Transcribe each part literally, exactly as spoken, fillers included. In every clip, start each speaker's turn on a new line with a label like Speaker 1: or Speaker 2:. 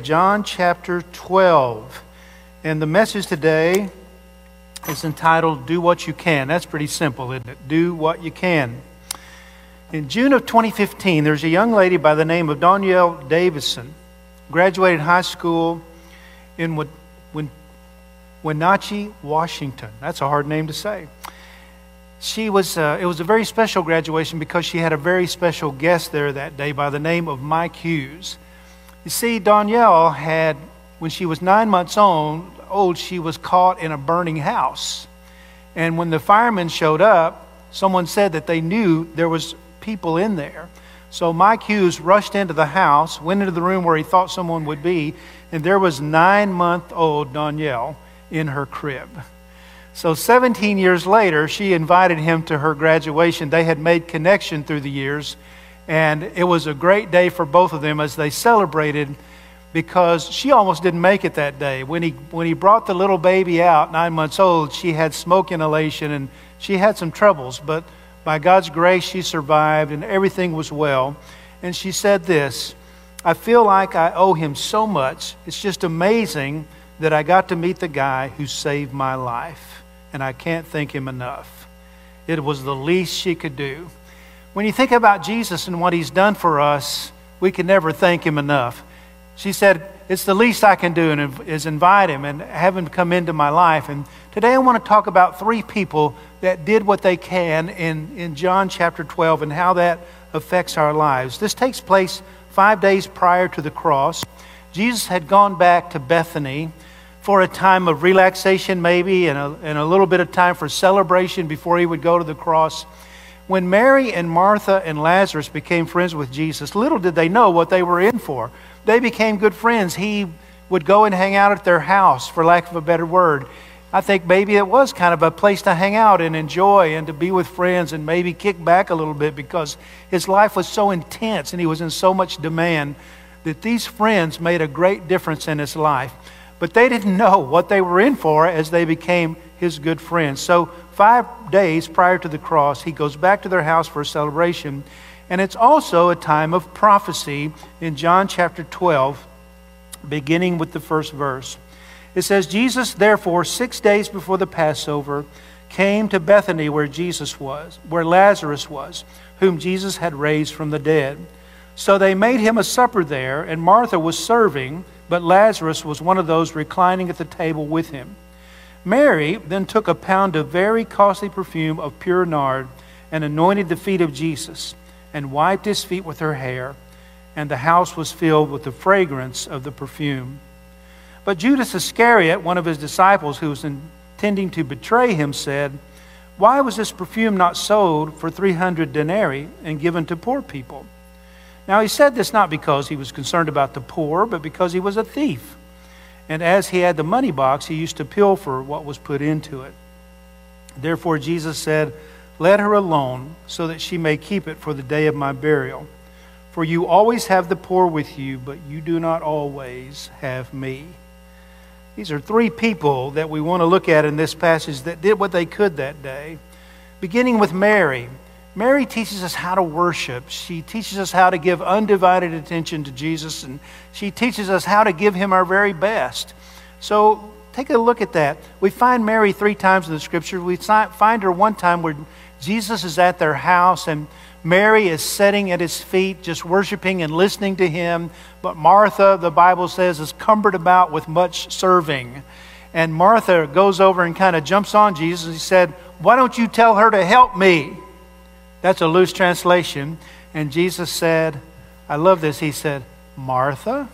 Speaker 1: John chapter twelve. And the message today is entitled, Do What You Can. That's pretty simple, isn't it? Do what you can. In June of twenty fifteen, there's a young lady by the name of Danielle Davison, graduated high school in Win- Win- Wenatchee, Washington. That's a hard name to say. She was. Uh, it was a very special graduation because she had a very special guest there that day by the name of Mike Hughes. You see, Danielle had, when she was nine months old, old, she was caught in a burning house. And when the firemen showed up, someone said that they knew there was people in there. So Mike Hughes rushed into the house, went into the room where he thought someone would be, and there was nine-month-old Danielle in her crib. So seventeen years later, she invited him to her graduation. They had made connection through the years, and it was a great day for both of them as they celebrated, because she almost didn't make it that day. When he when he brought the little baby out, nine months old, she had smoke inhalation and she had some troubles, but by God's grace, she survived and everything was well. And she said this, I feel like I owe him so much. It's just amazing that I got to meet the guy who saved my life. And I can't thank him enough. It was the least she could do. When you think about Jesus and what he's done for us, we can never thank him enough. She said, it's the least I can do and is invite him and have him come into my life. And today I want to talk about three people that did what they can in, in John chapter twelve and how that affects our lives. This takes place five days prior to the cross. Jesus had gone back to Bethany for a time of relaxation maybe and a, and a little bit of time for celebration before he would go to the cross. When Mary and Martha and Lazarus became friends with Jesus, little did they know what they were in for. They became good friends. He would go and hang out at their house, for lack of a better word. I think maybe it was kind of a place to hang out and enjoy and to be with friends and maybe kick back a little bit because his life was so intense and he was in so much demand that these friends made a great difference in his life. But they didn't know what they were in for as they became his good friends. So five days prior to the cross, he goes back to their house for a celebration. And it's also a time of prophecy in John chapter twelve, beginning with the first verse. It says, Jesus, therefore, six days before the Passover, came to Bethany where Jesus was, where Lazarus was, whom Jesus had raised from the dead. So they made him a supper there, and Martha was serving, but Lazarus was one of those reclining at the table with him. Mary then took a pound of very costly perfume of pure nard and anointed the feet of Jesus and wiped his feet with her hair, and the house was filled with the fragrance of the perfume. But Judas Iscariot, one of his disciples who was intending to betray him, said, Why was this perfume not sold for three hundred denarii and given to poor people? Now he said this not because he was concerned about the poor, but because he was a thief. And as he had the money box, he used to pilfer what was put into it. Therefore Jesus said, Let her alone, so that she may keep it for the day of my burial. For you always have the poor with you, but you do not always have me. These are three people that we want to look at in this passage that did what they could that day. Beginning with Mary. Mary teaches us how to worship. She teaches us how to give undivided attention to Jesus, and she teaches us how to give him our very best. So take a look at that. We find Mary three times in the scripture. We find her one time where Jesus is at their house, and Mary is sitting at his feet, just worshiping and listening to him. But Martha, the Bible says, is cumbered about with much serving. And Martha goes over and kind of jumps on Jesus, and he said, Why don't you tell her to help me? That's a loose translation. And Jesus said, I love this. He said, Martha,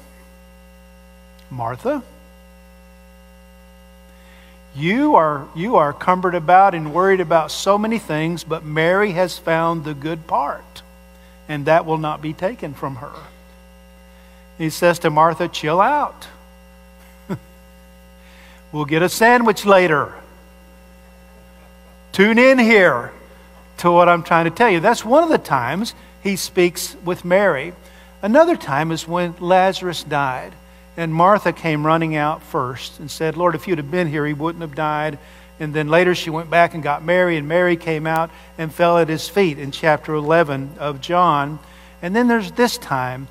Speaker 1: Martha, you are, you are cumbered about and worried about so many things, but Mary has found the good part, and that will not be taken from her. He says to Martha, chill out. We'll get a sandwich later. Tune in here to what I'm trying to tell you. That's one of the times he speaks with Mary. Another time is when Lazarus died. And Martha came running out first and said, Lord, if you'd have been here, he wouldn't have died. And then later she went back and got Mary, and Mary came out and fell at his feet in chapter eleven of John. And then there's this time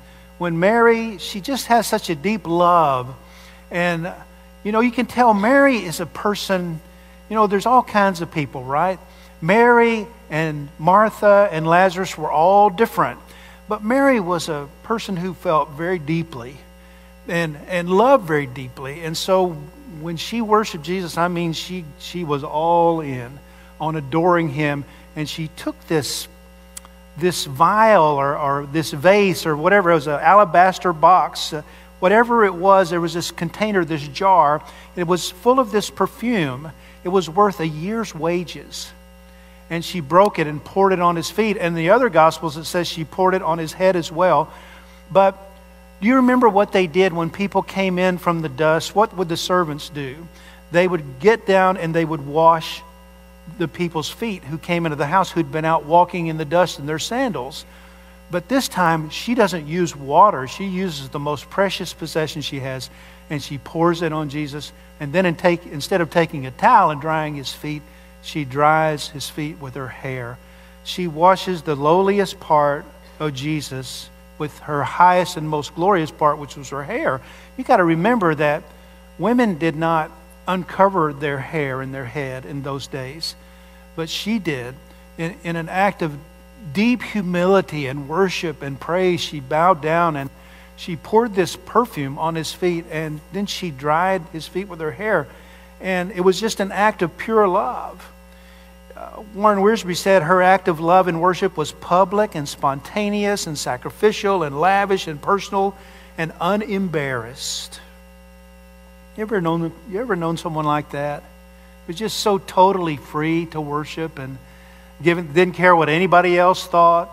Speaker 1: when Mary, she just has such a deep love. And, you know, you can tell Mary is a person, you know, there's all kinds of people, right? Mary and Martha and Lazarus were all different. But Mary was a person who felt very deeply and, and loved very deeply. And so when she worshiped Jesus, I mean, she, she was all in on adoring him. And she took this, this vial or, or this vase or whatever, it was an alabaster box, uh, whatever it was, there was this container, this jar. It was full of this perfume. It was worth a year's wages. And she broke it and poured it on his feet. And in the other Gospels, it says she poured it on his head as well. But do you remember what they did when people came in from the dust? What would the servants do? They would get down and they would wash the people's feet who came into the house, who'd been out walking in the dust in their sandals. But this time, she doesn't use water. She uses the most precious possession she has, and she pours it on Jesus. And then in take, instead of taking a towel and drying his feet, she dries his feet with her hair. She washes the lowliest part of Jesus with her highest and most glorious part, which was her hair. You got to remember that women did not uncover their hair and their head in those days, but she did. In, in an act of deep humility and worship and praise, she bowed down and she poured this perfume on his feet, and then she dried his feet with her hair. And it was just an act of pure love. Uh, Warren Wiersbe said her act of love and worship was public and spontaneous and sacrificial and lavish and personal and unembarrassed. You ever known, you ever known someone like that? Was just so totally free to worship and given, didn't care what anybody else thought.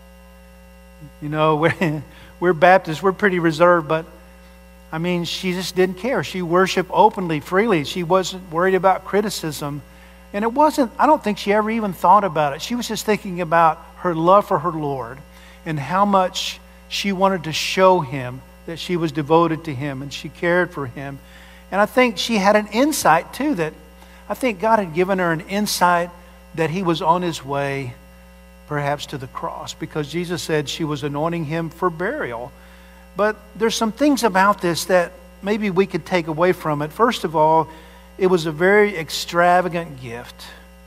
Speaker 1: You know, we're, we're Baptists, we're pretty reserved, but I mean, she just didn't care. She worshiped openly, freely. She wasn't worried about criticism. And it wasn't, I don't think she ever even thought about it. She was just thinking about her love for her Lord and how much she wanted to show him that she was devoted to him and she cared for him. And I think she had an insight too, that I think God had given her an insight that he was on his way perhaps to the cross, because Jesus said she was anointing him for burial. But there's some things about this that maybe we could take away from it. First of all, it was a very extravagant gift.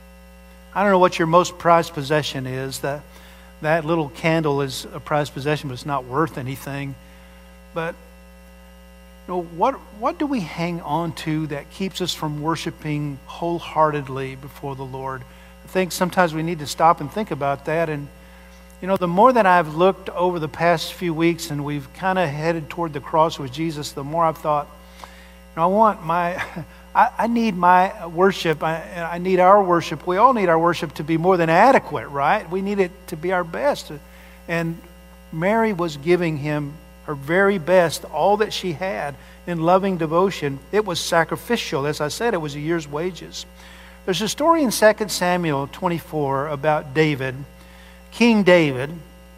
Speaker 1: I don't know what your most prized possession is. That, that little candle is a prized possession, but it's not worth anything. But you know, what, what do we hang on to that keeps us from worshiping wholeheartedly before the Lord? I think sometimes we need to stop and think about that. And you know, the more that I've looked over the past few weeks and we've kind of headed toward the cross with Jesus, the more I've thought, you know, I want my, I, I need my worship, I, I need our worship. We all need our worship to be more than adequate, right? We need it to be our best. And Mary was giving him her very best, all that she had in loving devotion. It was sacrificial. As I said, it was a year's wages. There's a story in Second Samuel twenty-four about David. King David,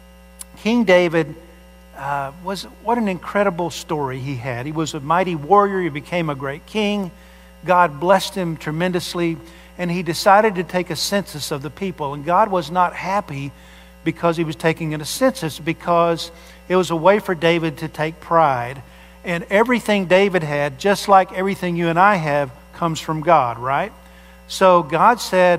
Speaker 1: King David uh, was, what an incredible story he had. He was a mighty warrior. He became a great king. God blessed him tremendously, and he decided to take a census of the people. And God was not happy because he was taking a census, because it was a way for David to take pride. And everything David had, just like everything you and I have, comes from God, right? So God said,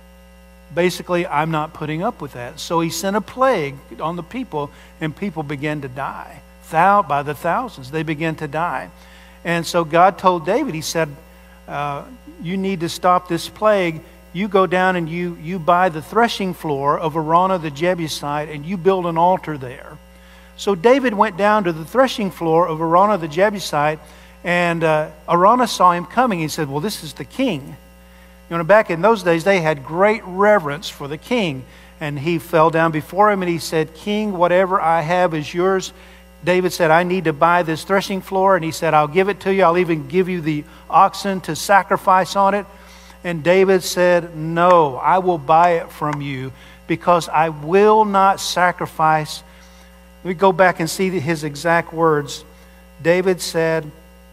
Speaker 1: basically, I'm not putting up with that. So he sent a plague on the people, and people began to die. Thou, by the thousands, they began to die. And so God told David, he said, uh, you need to stop this plague. You go down and you, you buy the threshing floor of Araunah the Jebusite, and you build an altar there. So David went down to the threshing floor of Araunah the Jebusite, and uh, Araunah saw him coming. He said, well, this is the king. You know, back in those days, they had great reverence for the king. And he fell down before him and he said, King, whatever I have is yours. David said, I need to buy this threshing floor. And he said, I'll give it to you. I'll even give you the oxen to sacrifice on it. And David said, no, I will buy it from you, because I will not sacrifice. We go back and see his exact words. David said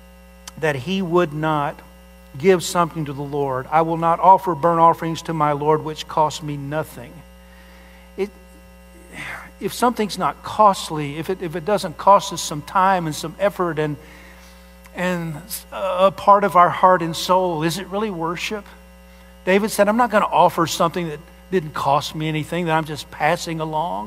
Speaker 1: that he would not give something to the Lord. I will not offer burnt offerings to my Lord, which cost me nothing. It, if something's not costly, if it, if it doesn't cost us some time and some effort and, and a part of our heart and soul, is it really worship? David said, I'm not going to offer something that didn't cost me anything, that I'm just passing along.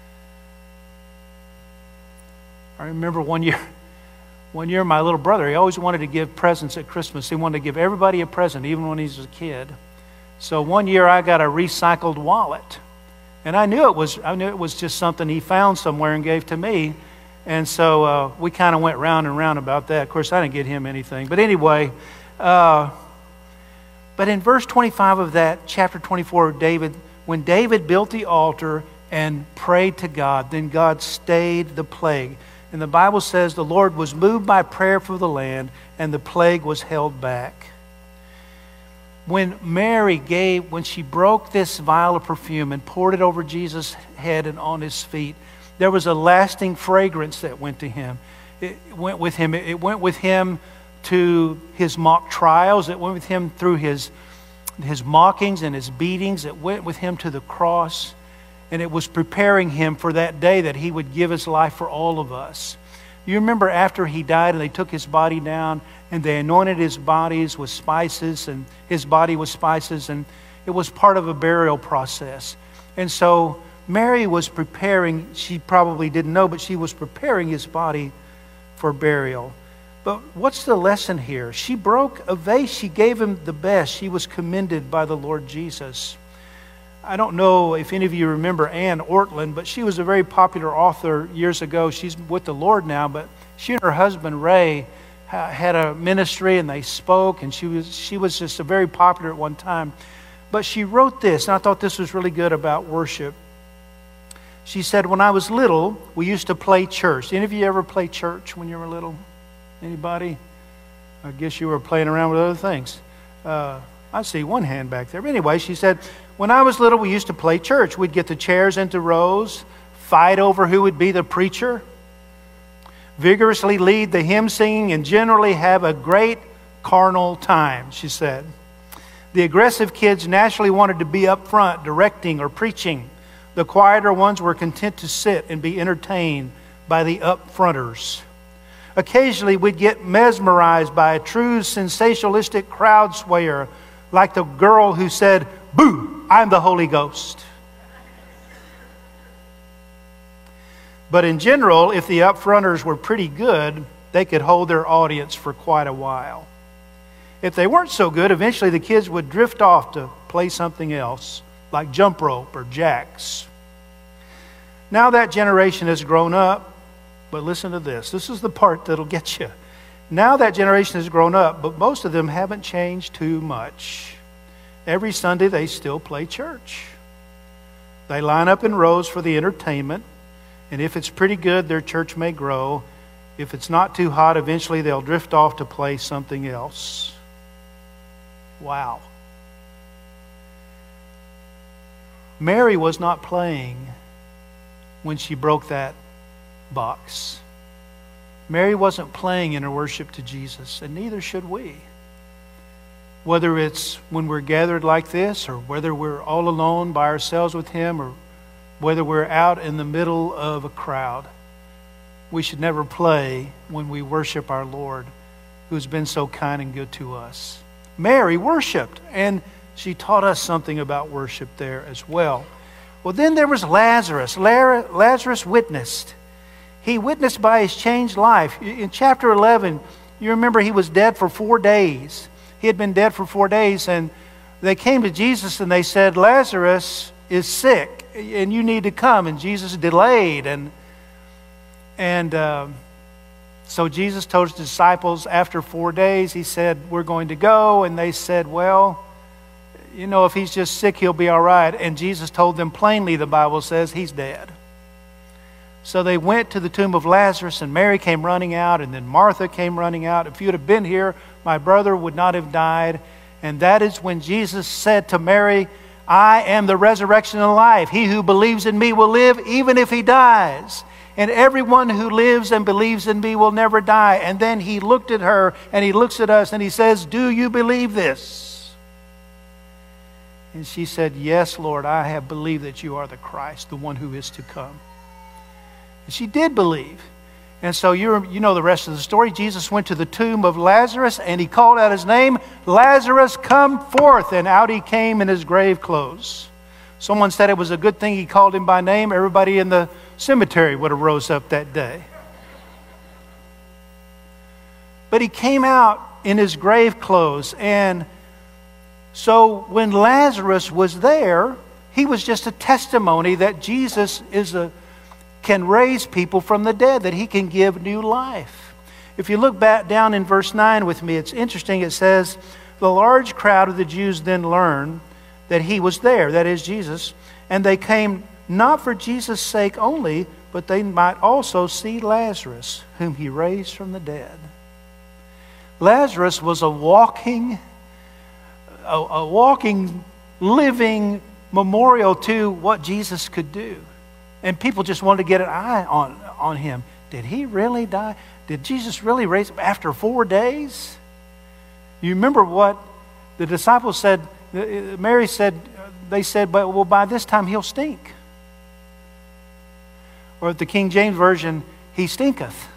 Speaker 1: I remember one year, one year my little brother, he always wanted to give presents at Christmas. He wanted to give everybody a present, even when he was a kid. So one year I got a recycled wallet. And I knew it was I knew it was just something he found somewhere and gave to me. And so uh, we kind of went round and round about that. Of course, I didn't get him anything. But anyway, uh, but in verse twenty-five of that, chapter twenty-four of David, when David built the altar and prayed to God, then God stayed the plague. And the Bible says the Lord was moved by prayer for the land, and the plague was held back. When Mary gave, when she broke this vial of perfume and poured it over Jesus' head and on his feet, there was a lasting fragrance that went to him. It went with him. It went with him to his mock trials. It went with him through his, his mockings and his beatings. It went with him to the cross. And it was preparing him for that day that he would give his life for all of us. You remember after he died and they took his body down and they anointed his bodies with spices and his body with spices, and it was part of a burial process. And so Mary was preparing, she probably didn't know, but she was preparing his body for burial. But what's the lesson here? She broke a vase. She gave him the best. She was commended by the Lord Jesus. I don't know if any of you remember Ann Ortland, but she was a very popular author years ago. She's with the Lord now, but she and her husband Ray had a ministry and they spoke, and she was she was just a very popular at one time. But she wrote this, and I thought this was really good about worship. She said, when I was little, we used to play church. Any of you ever play church when you were little? Anybody? I guess you were playing around with other things. Uh, I see one hand back there. But anyway, she said, when I was little, we used to play church. We'd get the chairs into rows, fight over who would be the preacher, vigorously lead the hymn singing, and generally have a great carnal time, she said. The aggressive kids naturally wanted to be up front, directing or preaching. The quieter ones were content to sit and be entertained by the up-fronters. Occasionally, we'd get mesmerized by a true sensationalistic crowd swayer, like the girl who said, "Boo, I'm the Holy Ghost." But in general, if the up-fronters were pretty good, they could hold their audience for quite a while. If they weren't so good, eventually the kids would drift off to play something else, like jump rope or jacks. Now that generation has grown up, but listen to this. This is the part that'll get you. Now that generation has grown up, but most of them haven't changed too much. Every Sunday they still play church. They line up in rows for the entertainment, and if it's pretty good, their church may grow. If it's not too hot, eventually they'll drift off to play something else. Wow. Mary was not playing when she broke that box. Mary wasn't playing in her worship to Jesus, and neither should we. Whether it's when we're gathered like this, or whether we're all alone by ourselves with Him, or whether we're out in the middle of a crowd, we should never play when we worship our Lord, who's been so kind and good to us. Mary worshiped, and she taught us something about worship there as well. Well, then there was Lazarus. Lazarus witnessed. He witnessed by his changed life. In chapter eleven, you remember he was dead for four days. He had been dead for four days, and they came to Jesus and they said, Lazarus is sick, and you need to come. And Jesus delayed, and and uh, so Jesus told his disciples after four days, he said, we're going to go. And they said, well, you know, if he's just sick, he'll be all right. And Jesus told them plainly, the Bible says, he's dead. So they went to the tomb of Lazarus, and Mary came running out, and then Martha came running out. If you'd have been here, my brother would not have died. And that is when Jesus said to Mary, I am the resurrection and life. He who believes in me will live even if he dies. And everyone who lives and believes in me will never die. And then he looked at her, and he looks at us, and he says, do you believe this? And she said, yes, Lord, I have believed that you are the Christ, the one who is to come. And she did believe. And so you you know the rest of the story. Jesus went to the tomb of Lazarus and he called out his name, "Lazarus, come forth." And out he came in his grave clothes. Someone said it was a good thing he called him by name. Everybody in the cemetery would have rose up that day. But he came out in his grave clothes. And so when Lazarus was there, he was just a testimony that Jesus is a can raise people from the dead, that he can give new life. If you look back down in verse nine with me, it's interesting. It says, "The large crowd of the Jews then learned that he was there," that is Jesus, "and they came not for Jesus' sake only, but they might also see Lazarus, whom he raised from the dead." Lazarus was a walking, a, a walking, living memorial to what Jesus could do. And people just wanted to get an eye on, on him. Did he really die? Did Jesus really raise him after four days? You remember what the disciples said? Mary said, they said, "But well, by this time he'll stink." Or the King James Version, "He stinketh."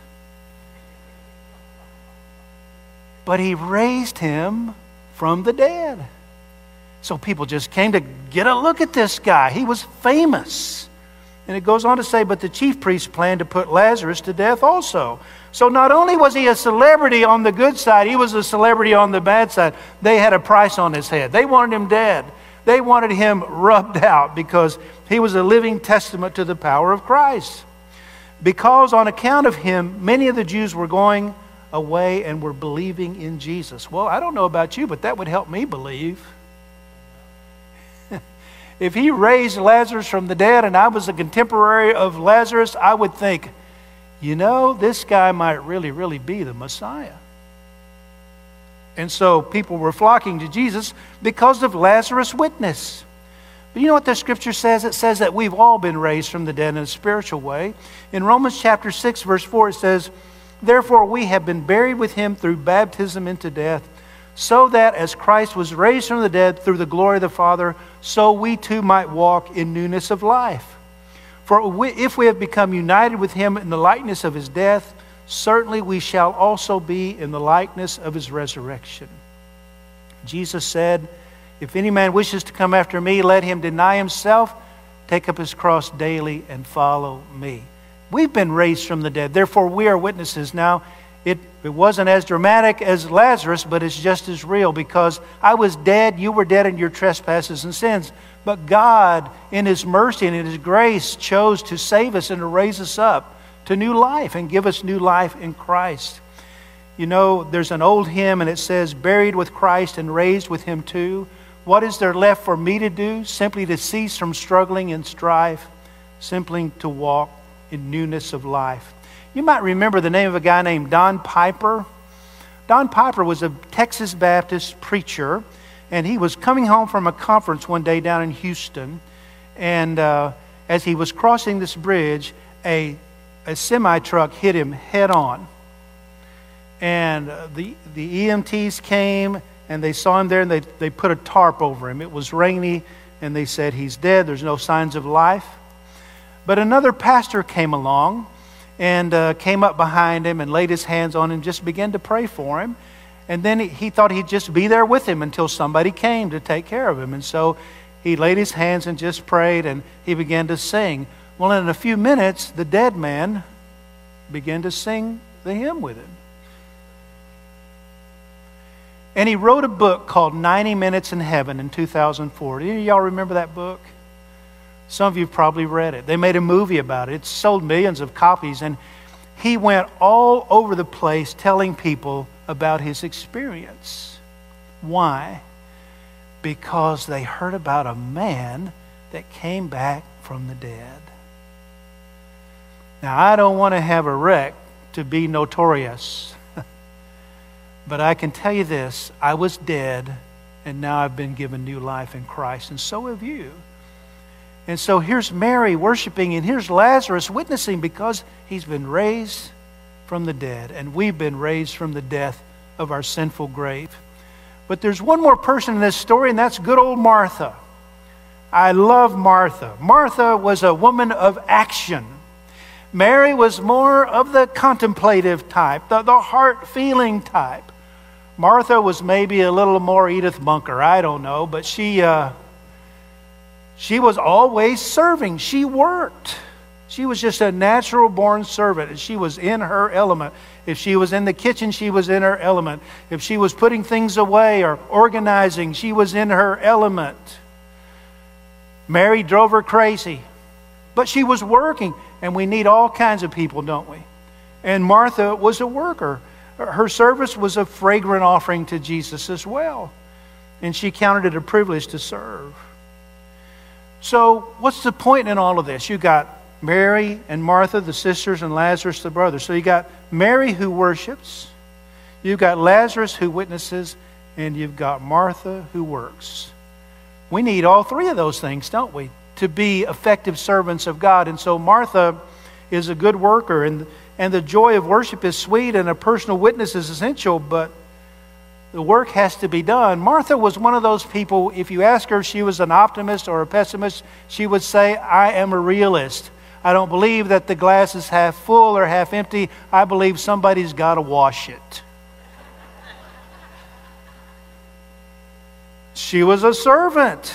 Speaker 1: But he raised him from the dead. So people just came to get a look at this guy. He was famous. And it goes on to say, "But the chief priests planned to put Lazarus to death also." So not only was he a celebrity on the good side, he was a celebrity on the bad side. They had a price on his head. They wanted him dead. They wanted him rubbed out because he was a living testament to the power of Christ. Because on account of him, many of the Jews were going away and were believing in Jesus. Well, I don't know about you, but that would help me believe. If he raised Lazarus from the dead and I was a contemporary of Lazarus, I would think, you know, this guy might really, really be the Messiah. And so people were flocking to Jesus because of Lazarus' witness. But you know what the scripture says? It says that we've all been raised from the dead in a spiritual way. In Romans chapter six, verse four, it says, "Therefore we have been buried with him through baptism into death, so that as Christ was raised from the dead through the glory of the Father, so we too might walk in newness of life. For we, if we have become united with him in the likeness of his death, certainly we shall also be in the likeness of his resurrection." Jesus said, "If any man wishes to come after me, let him deny himself, take up his cross daily, and follow me." We've been raised from the dead. Therefore, we are witnesses. Now, It, it wasn't as dramatic as Lazarus, but it's just as real, because I was dead, you were dead in your trespasses and sins. But God, in his mercy and in his grace, chose to save us and to raise us up to new life and give us new life in Christ. You know, there's an old hymn and it says, "Buried with Christ and raised with him too. What is there left for me to do? Simply to cease from struggling and strife, simply to walk in newness of life." You might remember the name of a guy named Don Piper. Don Piper was a Texas Baptist preacher, and he was coming home from a conference one day down in Houston. And uh, as he was crossing this bridge, a, a semi-truck hit him head on. And uh, the, the E M Ts came, and they saw him there, and they, they put a tarp over him. It was rainy, and they said, "He's dead. There's no signs of life." But another pastor came along, and uh, came up behind him and laid his hands on him, just began to pray for him. And then he, he thought he'd just be there with him until somebody came to take care of him. And so he laid his hands and just prayed, and he began to sing. Well, in a few minutes, the dead man began to sing the hymn with him. And he wrote a book called ninety minutes in Heaven in two thousand four. Do any of y'all remember that book? Some of you have probably read it. They made a movie about it. It sold millions of copies. And he went all over the place telling people about his experience. Why? Because they heard about a man that came back from the dead. Now, I don't want to have a wreck to be notorious. But I can tell you this. I was dead, and now I've been given new life in Christ. And so have you. And so here's Mary worshiping, and here's Lazarus witnessing because he's been raised from the dead, and we've been raised from the death of our sinful grave. But there's one more person in this story, and that's good old Martha. I love Martha. Martha was a woman of action. Mary was more of the contemplative type, the, the heart-feeling type. Martha was maybe a little more Edith Bunker, I don't know, but she, uh, she was always serving. She worked. She was just a natural-born servant, and she was in her element. If she was in the kitchen, she was in her element. If she was putting things away or organizing, she was in her element. Mary drove her crazy, but she was working, and we need all kinds of people, don't we? And Martha was a worker. Her service was a fragrant offering to Jesus as well, and she counted it a privilege to serve. So what's the point in all of this? You got Mary and Martha, the sisters, and Lazarus, the brother. So you got Mary who worships, you've got Lazarus who witnesses, and you've got Martha who works. We need all three of those things, don't we, to be effective servants of God. And so Martha is a good worker, and, and the joy of worship is sweet, and a personal witness is essential, but the work has to be done. Martha was one of those people, if you ask her if she was an optimist or a pessimist, she would say, I am a realist. I don't believe that the glass is half full or half empty. I believe somebody's got to wash it. She was a servant.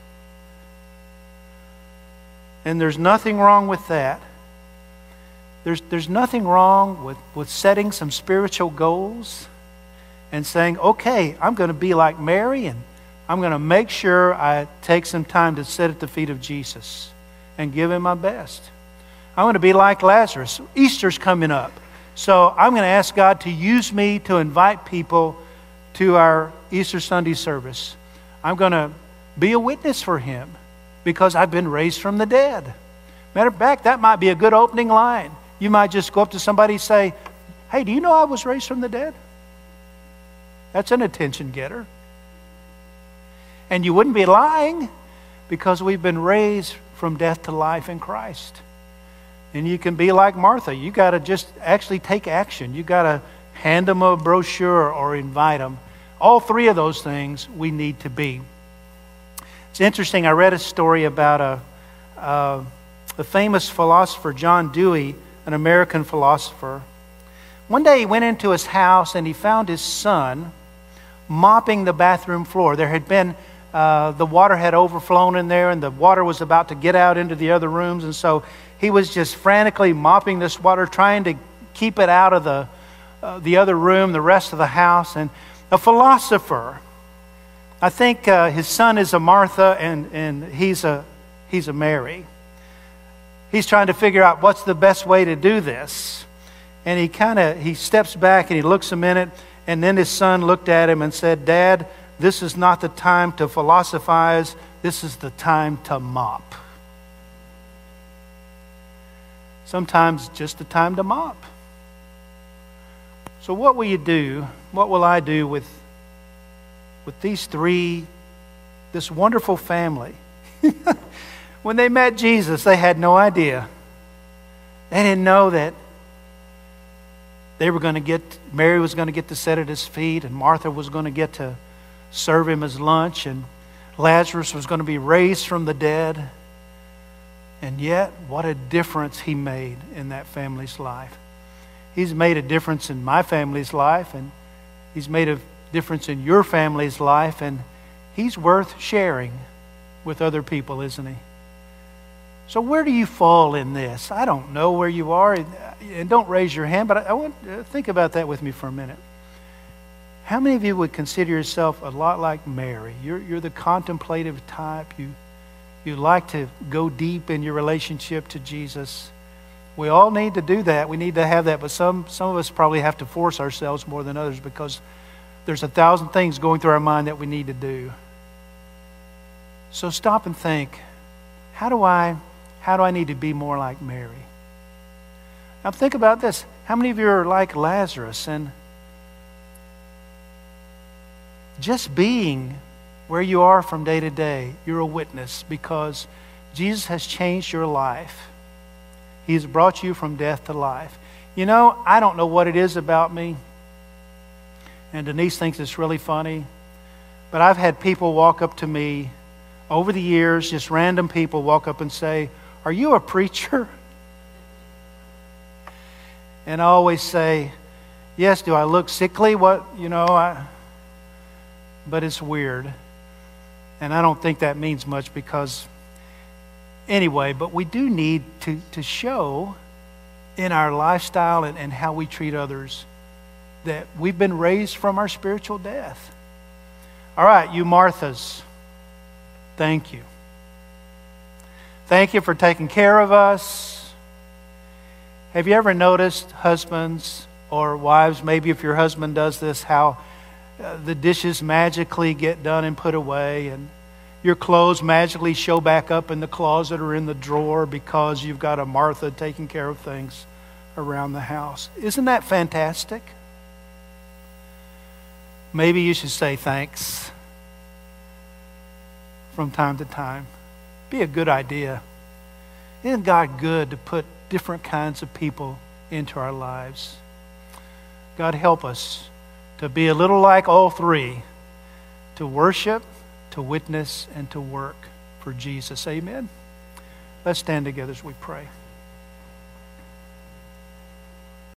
Speaker 1: And there's nothing wrong with that. There's, there's nothing wrong with, with setting some spiritual goals and saying, okay, I'm going to be like Mary, and I'm going to make sure I take some time to sit at the feet of Jesus and give Him my best. I'm going to be like Lazarus. Easter's coming up. So I'm going to ask God to use me to invite people to our Easter Sunday service. I'm going to be a witness for Him because I've been raised from the dead. Matter of fact, that might be a good opening line. You might just go up to somebody and say, hey, do you know I was raised from the dead? That's an attention getter. And you wouldn't be lying because we've been raised from death to life in Christ. And you can be like Martha. You got to just actually take action. You got to hand them a brochure or invite them. All three of those things we need to be. It's interesting. I read a story about a, a, a famous philosopher, John Dewey, an American philosopher. One day he went into his house and he found his son mopping the bathroom floor. There had been, uh, the water had overflown in there, and the water was about to get out into the other rooms, and so he was just frantically mopping this water, trying to keep it out of the, uh, the other room, the rest of the house. And a philosopher, I think uh, his son is a Martha, and, and he's a, he's a Mary. He's trying to figure out what's the best way to do this. And he kind of, he steps back and he looks a minute, and then his son looked at him and said, Dad, this is not the time to philosophize. This is the time to mop. Sometimes just the time to mop. So what will you do? What will I do with, with these three, this wonderful family? When they met Jesus, they had no idea. They didn't know that they were going to get, Mary was going to get to sit at His feet, and Martha was going to get to serve Him His lunch, and Lazarus was going to be raised from the dead. And yet, what a difference He made in that family's life. He's made a difference in my family's life, and He's made a difference in your family's life, and He's worth sharing with other people, isn't He? So where do you fall in this? I don't know where you are, and don't raise your hand, but I want to think about that with me for a minute. How many of you would consider yourself a lot like Mary? You're, you're the contemplative type. You, you like to go deep in your relationship to Jesus. We all need to do that. We need to have that, but some, some of us probably have to force ourselves more than others because there's a thousand things going through our mind that we need to do. So stop and think, how do I... How do I need to be more like Mary? Now think about this. How many of you are like Lazarus? And just being where you are from day to day, you're a witness because Jesus has changed your life. He's brought you from death to life. You know, I don't know what it is about me, and Denise thinks it's really funny, but I've had people walk up to me over the years, just random people walk up and say, are you a preacher? And I always say, yes, do I look sickly? What, you know, I, but it's weird. And I don't think that means much because, anyway, but we do need to, to show in our lifestyle and, and how we treat others that we've been raised from our spiritual death. All right, you Marthas, thank you. Thank you for taking care of us. Have you ever noticed, husbands or wives, maybe if your husband does this, how uh, the dishes magically get done and put away, and your clothes magically show back up in the closet or in the drawer because you've got a Martha taking care of things around the house? Isn't that fantastic? Maybe you should say thanks from time to time. Be a good idea. Isn't God good to put different kinds of people into our lives? God, help us to be a little like all three, to worship, to witness, and to work for Jesus. Amen. Let's stand together as we pray.